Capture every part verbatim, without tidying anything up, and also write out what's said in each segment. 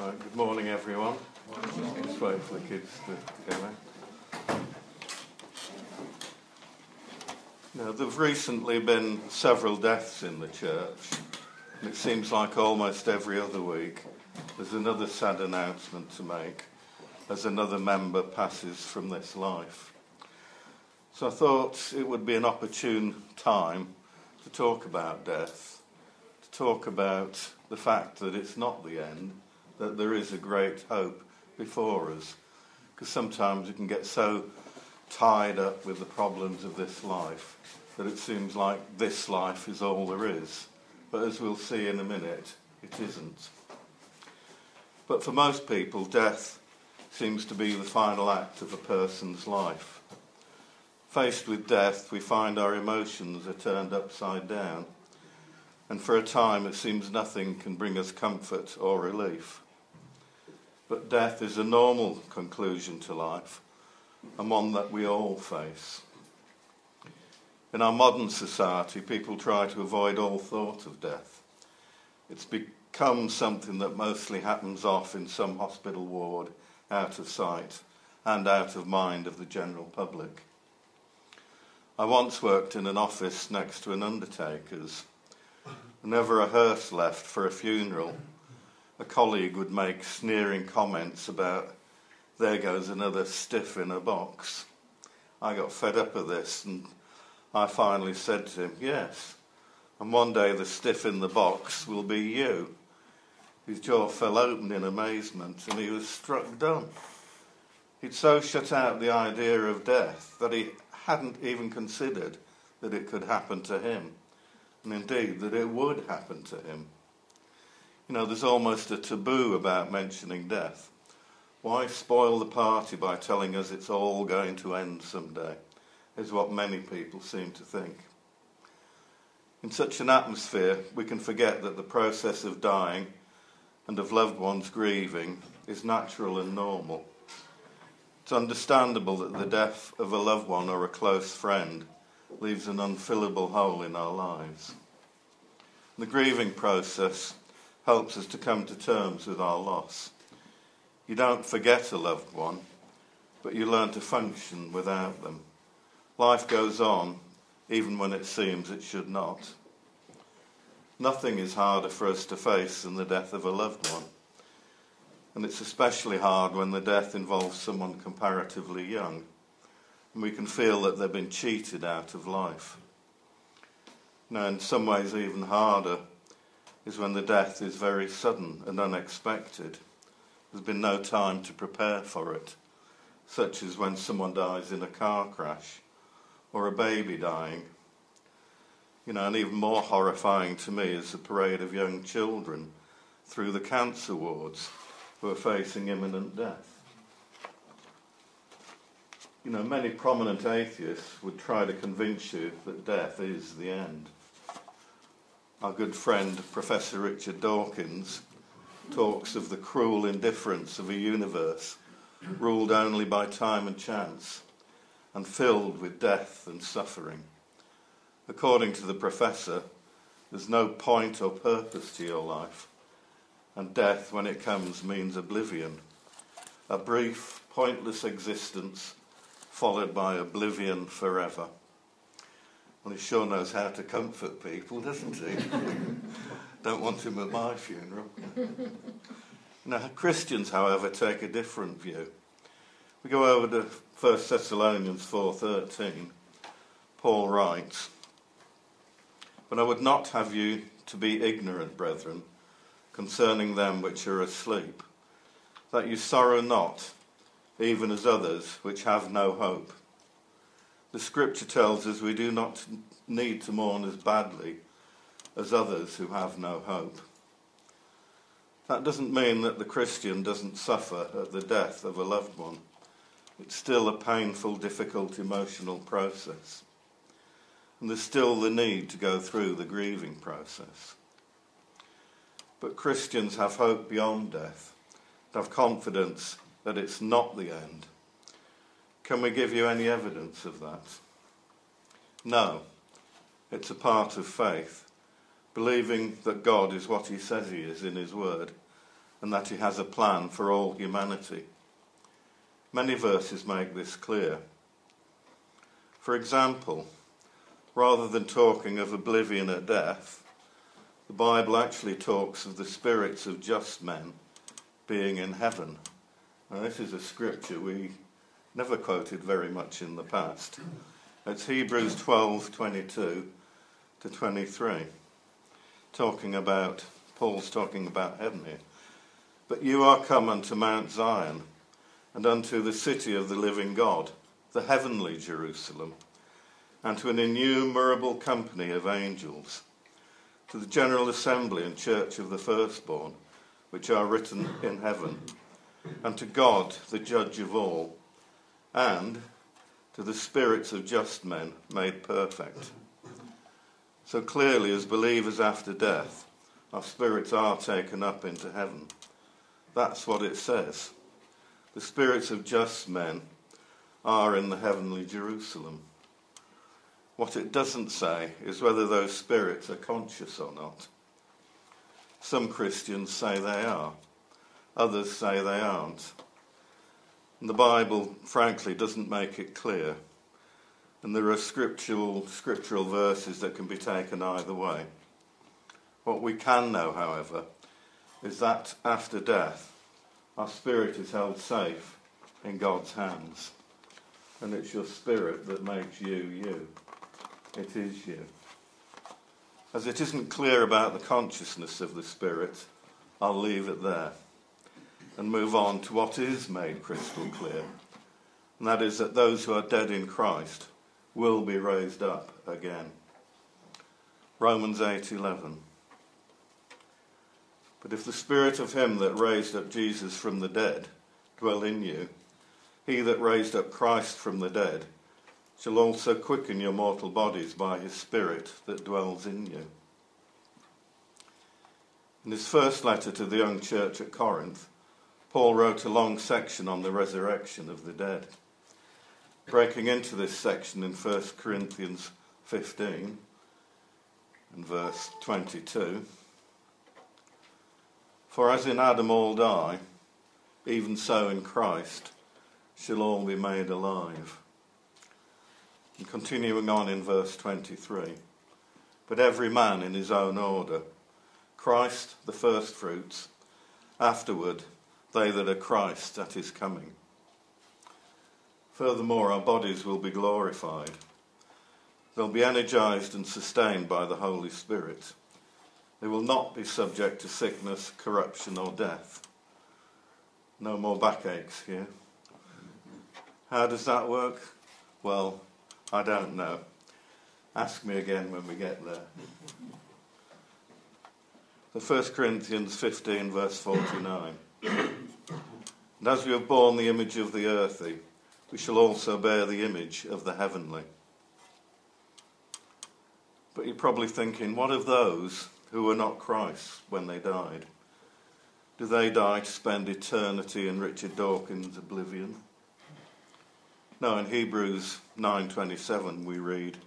Right, good morning, everyone. Let's wait for the kids to go in. Now, there have recently been several deaths in the church, and it seems like almost every other week there's another sad announcement to make as another member passes from this life. So I thought it would be an opportune time to talk about death, to talk about the fact that it's not the end, that there is a great hope before us. Because sometimes we can get so tied up with the problems of this life that it seems like this life is all there is. But as we'll see in a minute, it isn't. But for most people, death seems to be the final act of a person's life. Faced with death, we find our emotions are turned upside down, and for a time it seems nothing can bring us comfort or relief. But death is a normal conclusion to life, and one that we all face. In our modern society, people try to avoid all thought of death. It's become something that mostly happens off in some hospital ward, out of sight and out of mind of the general public. I once worked in an office next to an undertaker's. Whenever a hearse left for a funeral, a colleague would make sneering comments about, "There goes another stiff in a box." I got fed up of this, and I finally said to him, "Yes, and one day the stiff in the box will be you." His jaw fell open in amazement, and he was struck dumb. He'd so shut out the idea of death that he hadn't even considered that it could happen to him, and indeed that it would happen to him. You know, there's almost a taboo about mentioning death. Why spoil the party by telling us it's all going to end someday, is what many people seem to think. In such an atmosphere, we can forget that the process of dying and of loved ones grieving is natural and normal. It's understandable that the death of a loved one or a close friend leaves an unfillable hole in our lives. The grieving process helps us to come to terms with our loss. You don't forget a loved one, but you learn to function without them. Life goes on, even when it seems it should not. Nothing is harder for us to face than the death of a loved one. And it's especially hard when the death involves someone comparatively young, and we can feel that they've been cheated out of life. Now, in some ways even harder is when the death is very sudden and unexpected. There's been no time to prepare for it, such as when someone dies in a car crash or a baby dying. You know, and even more horrifying to me is the parade of young children through the cancer wards who are facing imminent death. You know, many prominent atheists would try to convince you that death is the end. Our good friend, Professor Richard Dawkins, talks of the cruel indifference of a universe ruled only by time and chance and filled with death and suffering. According to the professor, there's no point or purpose to your life, and death, when it comes, means oblivion. A brief, pointless existence followed by oblivion forever. Well, he sure knows how to comfort people, doesn't he? Don't want him at my funeral. Now, Christians, however, take a different view. We go over to First Thessalonians four thirteen. Paul writes, "But I would not have you to be ignorant, brethren, concerning them which are asleep, that you sorrow not, even as others which have no hope." The scripture tells us we do not need to mourn as badly as others who have no hope. That doesn't mean that the Christian doesn't suffer at the death of a loved one. It's still a painful, difficult, emotional process. And there's still the need to go through the grieving process. But Christians have hope beyond death, have confidence that it's not the end. Can we give you any evidence of that? No. It's a part of faith, believing that God is what he says he is in his word, and that he has a plan for all humanity. Many verses make this clear. For example, rather than talking of oblivion at death, the Bible actually talks of the spirits of just men being in heaven. Now, this is a scripture we never quoted very much in the past. It's Hebrews twelve twenty-two to twenty-three, talking about, Paul's talking about heaven here. But you are come unto Mount Zion, and unto the city of the living God, the heavenly Jerusalem, and to an innumerable company of angels, to the general assembly and church of the firstborn, which are written in heaven, and to God, the judge of all, and to the spirits of just men made perfect. So clearly, as believers after death, our spirits are taken up into heaven. That's what it says. The spirits of just men are in the heavenly Jerusalem. What it doesn't say is whether those spirits are conscious or not. Some Christians say they are. Others say they aren't. And the Bible, frankly, doesn't make it clear. And there are scriptural, scriptural verses that can be taken either way. What we can know, however, is that after death, our spirit is held safe in God's hands. And it's your spirit that makes you, you. It is you. As it isn't clear about the consciousness of the spirit, I'll leave it there and move on to what is made crystal clear. And that is that those who are dead in Christ will be raised up again. Romans eight eleven. But if the spirit of him that raised up Jesus from the dead dwell in you, he that raised up Christ from the dead shall also quicken your mortal bodies by his spirit that dwells in you. In his first letter to the young church at Corinth, Paul wrote a long section on the resurrection of the dead. Breaking into this section in First Corinthians fifteen and verse twenty-two. For as in Adam all die, even so in Christ shall all be made alive. And continuing on in verse twenty-three. But every man in his own order, Christ the firstfruits, afterward they that are Christ at his coming. Furthermore, our bodies will be glorified. They'll be energized and sustained by the Holy Spirit. They will not be subject to sickness, corruption, or death. No more backaches here. How does that work? Well, I don't know. Ask me again when we get there. So First Corinthians fifteen, verse forty-nine. And as we have borne the image of the earthy, we shall also bear the image of the heavenly. But you're probably thinking, what of those who were not Christ when they died? Do they die to spend eternity in Richard Dawkins' oblivion? No, in Hebrews nine twenty-seven we read,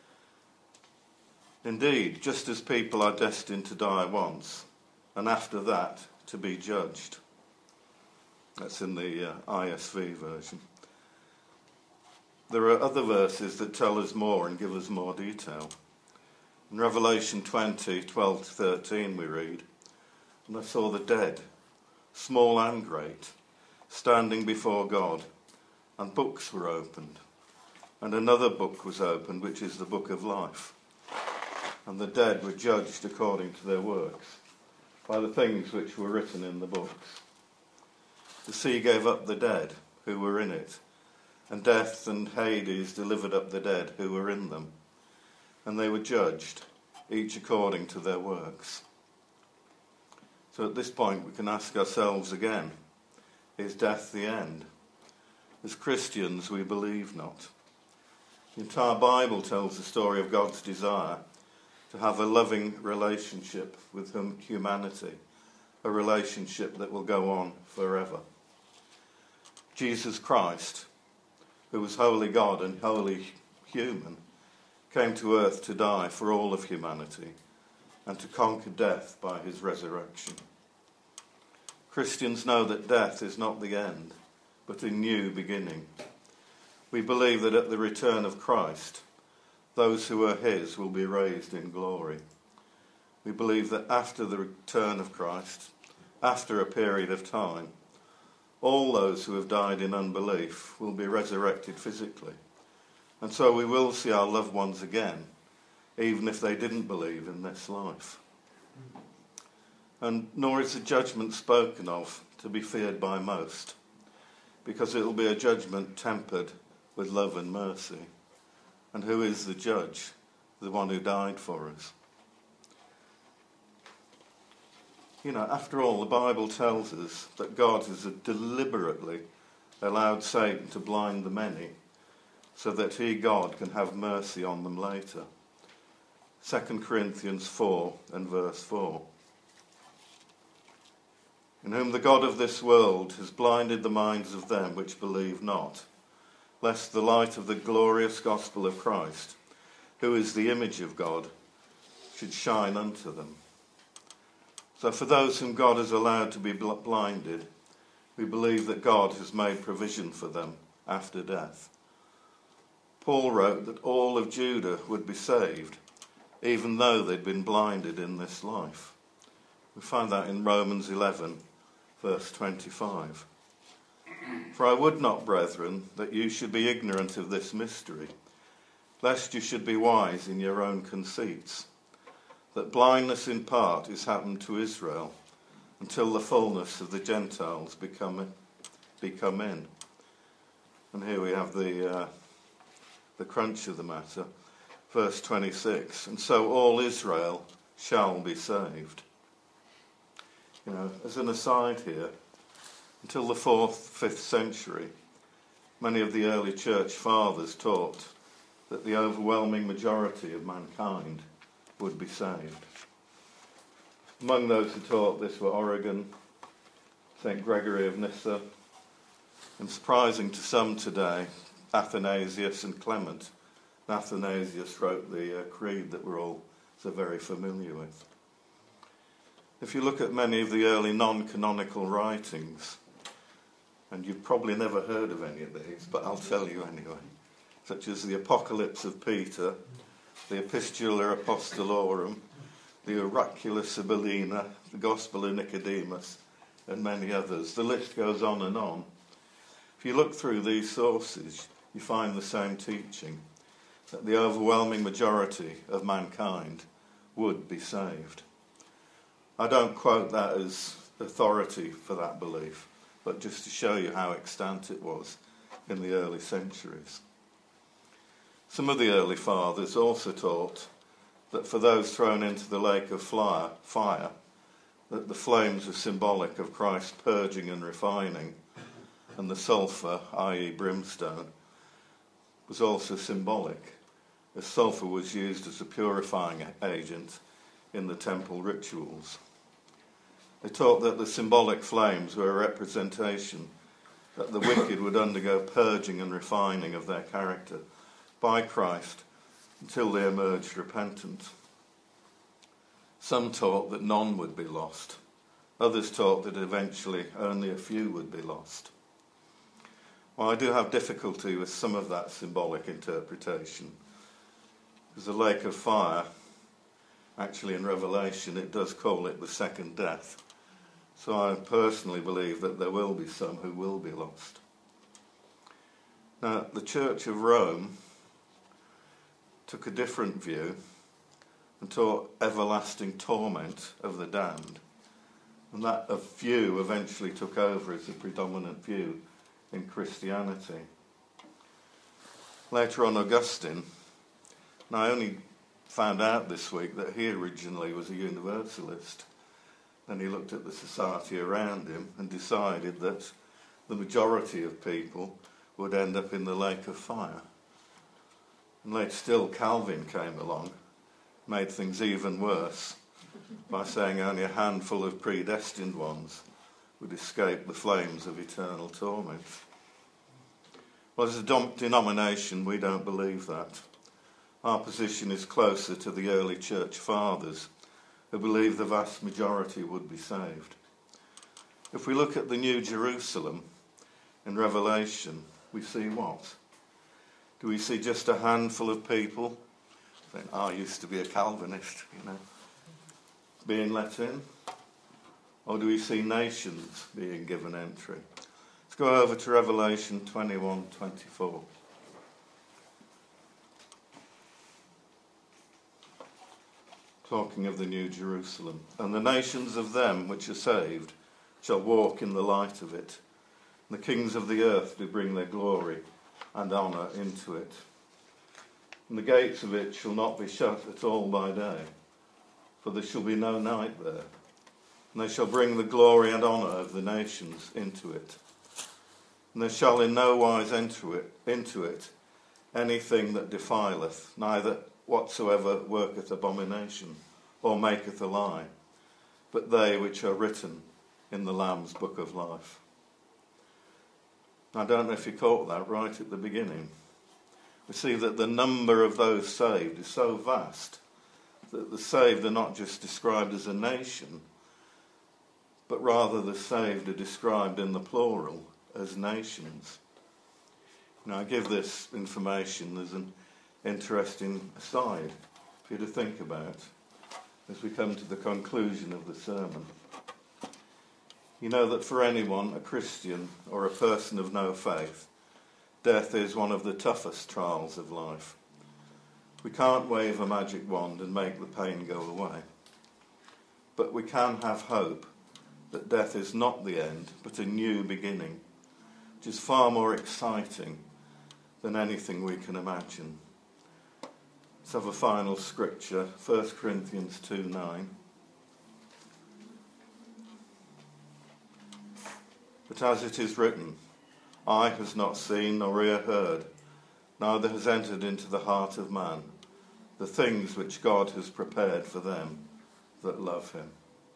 indeed, just as people are destined to die once, and after that to be judged. That's in the uh, I S V version. There are other verses that tell us more and give us more detail. In Revelation twenty, twelve to thirteen we read, and I saw the dead, small and great, standing before God, and books were opened. And another book was opened, which is the book of life. And the dead were judged according to their works, by the things which were written in the books. The sea gave up the dead who were in it, and death and Hades delivered up the dead who were in them. And they were judged, each according to their works. So at this point we can ask ourselves again, is death the end? As Christians we believe not. The entire Bible tells the story of God's desire to have a loving relationship with humanity, a relationship that will go on forever. Jesus Christ, who was wholly God and wholly human, came to earth to die for all of humanity and to conquer death by his resurrection. Christians know that death is not the end, but a new beginning. We believe that at the return of Christ, those who are his will be raised in glory. We believe that after the return of Christ, after a period of time, all those who have died in unbelief will be resurrected physically. And so we will see our loved ones again, even if they didn't believe in this life. And nor is the judgment spoken of to be feared by most, because it will be a judgment tempered with love and mercy. And who is the judge? The one who died for us. You know, after all, the Bible tells us that God has deliberately allowed Satan to blind the many so that he, God, can have mercy on them later. Second Corinthians four and verse four. In whom the God of this world has blinded the minds of them which believe not, lest the light of the glorious gospel of Christ, who is the image of God, should shine unto them. So for those whom God has allowed to be bl- blinded, we believe that God has made provision for them after death. Paul wrote that all of Judah would be saved, even though they'd been blinded in this life. We find that in Romans eleven, verse twenty-five. For I would not, brethren, that you should be ignorant of this mystery, lest you should be wise in your own conceits, that blindness in part is happened to Israel, until the fullness of the Gentiles become in. Become in. And here we have the uh, the crunch of the matter, verse twenty-six. And so all Israel shall be saved. You know, as an aside here, until the fourth, fifth century, many of the early church fathers taught that the overwhelming majority of mankind would be saved. Among those who taught this were Origen, Saint Gregory of Nyssa, and surprising to some today, Athanasius and Clement. Athanasius wrote the uh, creed that we're all so very familiar with. If you look at many of the early non-canonical writings, and you've probably never heard of any of these, but I'll tell you anyway, such as the Apocalypse of Peter, the Epistula Apostolorum, the Oracula Sibyllina, the Gospel of Nicodemus, and many others. The list goes on and on. If you look through these sources, you find the same teaching, that the overwhelming majority of mankind would be saved. I don't quote that as authority for that belief, but just to show you how extant it was in the early centuries. Some of the early fathers also taught that for those thrown into the lake of fire, that the flames are symbolic of Christ purging and refining, and the sulphur, that is brimstone, was also symbolic, as sulphur was used as a purifying agent in the temple rituals. They taught that the symbolic flames were a representation that the wicked would undergo purging and refining of their character by Christ until they emerged repentant. Some taught that none would be lost. Others taught that eventually only a few would be lost. Well, I do have difficulty with some of that symbolic interpretation, because the lake of fire, actually in Revelation, it does call it the second death. So I personally believe that there will be some who will be lost. Now, the Church of Rome took a different view and taught everlasting torment of the damned. And that view eventually took over as the predominant view in Christianity. Later on, Augustine, and I only found out this week that he originally was a Universalist. Then he looked at the society around him and decided that the majority of people would end up in the lake of fire. And later still, Calvin came along, made things even worse by saying only a handful of predestined ones would escape the flames of eternal torment. Well, as a dom- denomination, we don't believe that. Our position is closer to the early church fathers, who believed the vast majority would be saved. If we look at the New Jerusalem in Revelation, we see what? Do we see just a handful of people? Saying, oh, I used to be a Calvinist, you know, being let in? Or do we see nations being given entry? Let's go over to Revelation twenty-one twenty-four. Talking of the New Jerusalem. And the nations of them which are saved shall walk in the light of it. And the kings of the earth do bring their glory and honour into it. And the gates of it shall not be shut at all by day, for there shall be no night there. And they shall bring the glory and honour of the nations into it. And there shall in no wise enter it, into it anything that defileth, neither whatsoever worketh abomination, or maketh a lie, but they which are written in the Lamb's book of life. I don't know if you caught that right at the beginning. We see that the number of those saved is so vast that the saved are not just described as a nation, but rather the saved are described in the plural as nations. Now, I give this information as an interesting aside for you to think about as we come to the conclusion of the sermon. You know that for anyone, a Christian or a person of no faith, death is one of the toughest trials of life. We can't wave a magic wand and make the pain go away. But we can have hope that death is not the end, but a new beginning, which is far more exciting than anything we can imagine. Let's have a final scripture, First Corinthians two nine. But as it is written, eye has not seen nor ear heard, neither has entered into the heart of man the things which God has prepared for them that love him.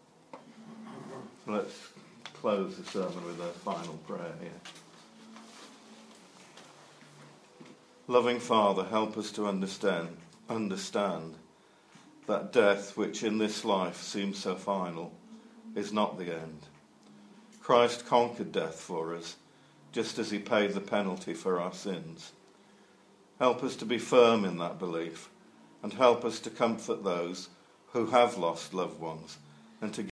Let's close the sermon with a final prayer here. Loving Father, help us to understand, understand that death, which in this life seems so final, is not the end. Christ conquered death for us, just as he paid the penalty for our sins. Help us to be firm in that belief, and help us to comfort those who have lost loved ones, and to